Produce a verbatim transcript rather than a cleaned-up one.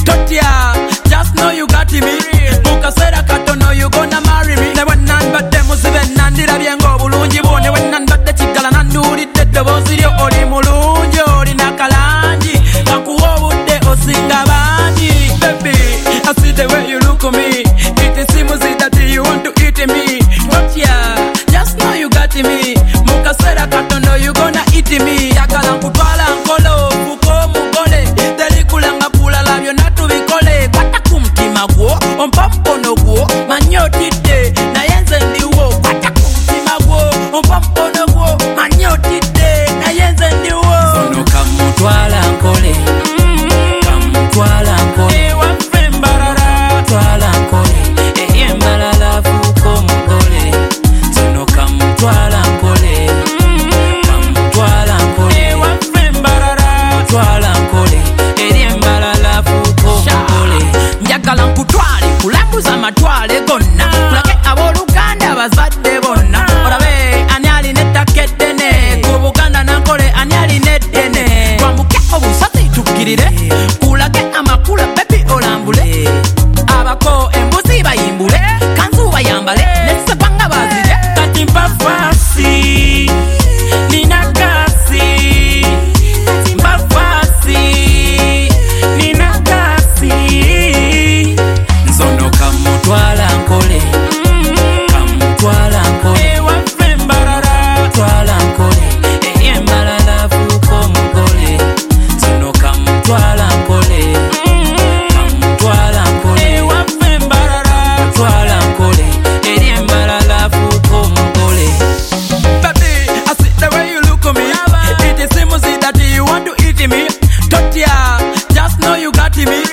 Totia, just know you got me. Buka sera kato know you gonna marry me. Ne when nan but them musibe nandira biengo bulungi bone when nan but the chikala nanduri tete bosirio ori mulungi ori nakalanji kakuwo budde osinga banji. Baby, I see the way you look at me. It is simuzi that you want to eat me. Totia, just know you got me. Buka sera kato know you gonna eat me. Yakala kutwala nkolo fuko mugole teli kulanga kula labyo natu bikole kwata kumtima gwo ompa mpono gwo manyotide na yenze ndiwo kwata kumtima gwo ompa mpono gwo manyotide na yenze ndiwo sono kamutwala nkole kamutwala nkole ewa fembarara twala nkole eyembalala fuko mugole sono kamutwala nkole kamutwala nkole ewa fembarara twala nkole eyembalala fuko mugole njagala nkutwale kulambuza matwale gonna kulage abooluganda bazadde bonna olabe ani alina ettaka eddene ku Buganda nankole ani alina eddene twambuke obusozi tukkirire kulage amakula bebi olambule abako embuzi bayimbule kanzu bayambale nesebanga bazire kati mpafasi nina kasi mpafasi nina kasi nzono kamutwala nkole kamutwala nkole ewa fembarara twala nkole eyembalala fuko mugole nzono kamutwala nkole kamutwala nkole ewa fembarara twala nkole eyembalala fuko mugole. Baby, I see the way you look at me. It is simuzi that you want to eat me. Totia, just know you got me.